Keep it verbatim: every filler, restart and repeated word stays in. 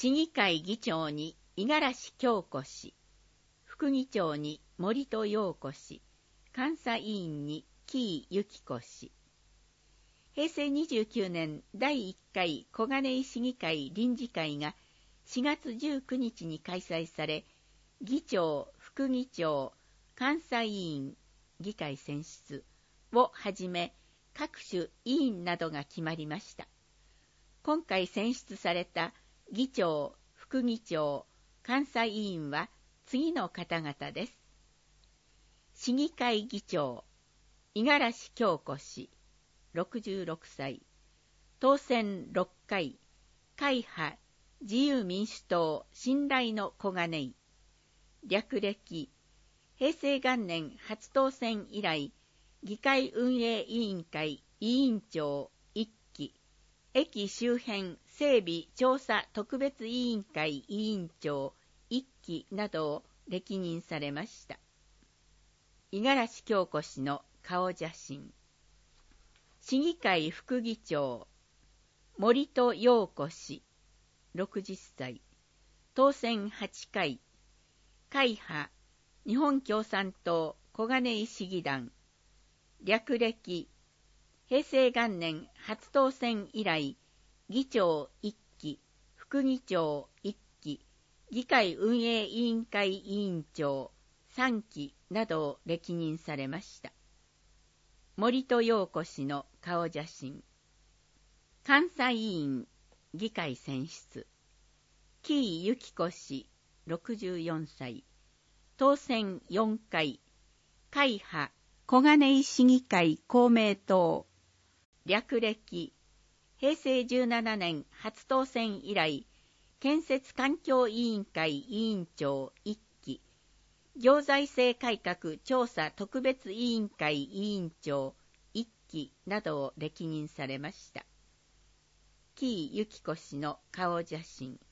市議会議長に五十嵐京子氏、副議長に森戸陽子氏、監査委員に紀伊由紀子氏。へいせいにじゅうきゅうねんだいいっかい小金井市議会臨時会がしがつじゅうくにちに開催され、議長、副議長、監査委員、議会選出をはじめ各種委員などが決まりました。今回選出された議長、副議長、監査委員は次の方々です。市議会議長、五十嵐京子氏、ろくじゅうろくさい、当選ろっかい、会派自由民主党信頼の小金井、略歴、へいせい元年初当選以来、議会運営委員会委員長いっき、駅周辺整備調査特別委員会委員長いっきなどを歴任されました。五十嵐京子氏の顔写真。市議会副議長、森戸陽子氏、ろくじゅっさい、当選はちかい、会派日本共産党小金井市議団、略歴、へいせい元年初当選以来、議長いっき、副議長いっき、議会運営委員会委員長さんきなどを歴任されました。森戸陽子氏の顔写真。監査委員、議会選出。紀伊由紀子氏、ろくじゅうよんさい、当選よんかい、会派小金井市議会公明党、略歴、へいせいじゅうななねん初当選以来、建設環境委員会委員長いっき、行財政改革調査特別委員会委員長いっきなどを歴任されました。紀伊由紀子氏の顔写真。